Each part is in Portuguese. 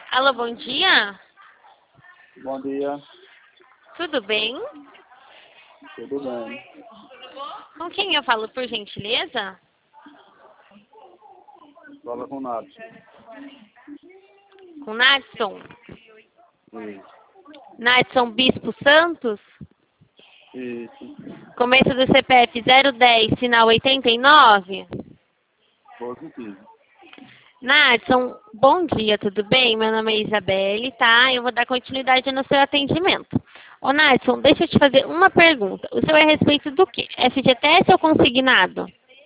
Alô, bom dia. Bom dia, Tudo bem? tudo bem? Com quem eu falo, por gentileza? Fala com o Nath. Com Nadson? Isso, Nadson Bispo Santos? isso, Começo do CPF 010, final 89? positivo. Nadson, bom dia, tudo bem? Meu nome é Isabelle, tá? Eu vou dar continuidade no seu atendimento. Ô, Nadson, deixa eu te fazer uma pergunta. O seu é a respeito do quê? FGTS ou consignado?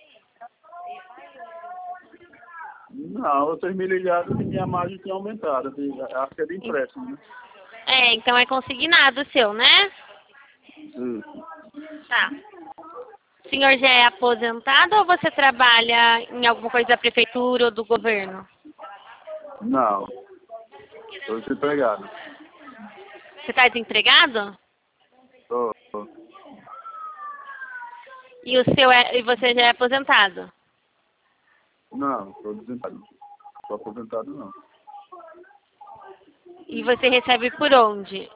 Não, vocês me ligaram que minha margem tinha aumentado. Acho que é de empréstimo, né? É, então é consignado o seu, né? Isso. Tá. O senhor já é aposentado ou você trabalha em alguma coisa da prefeitura ou do governo? Não, estou desempregado. Você está desempregado? Tô. E você já é aposentado? Não, estou desempregado. Estou aposentado não. E você recebe por onde?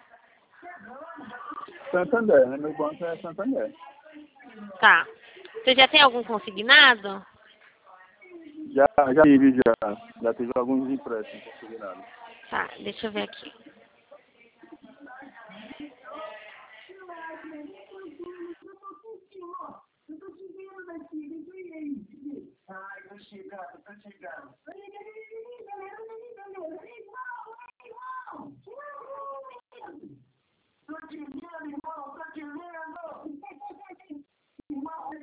Santander, né? Meu banco é Santander. Tá. Você já tem algum consignado? Já tive, já. Já tive alguns empréstimos consignados. Tá, deixa eu ver aqui.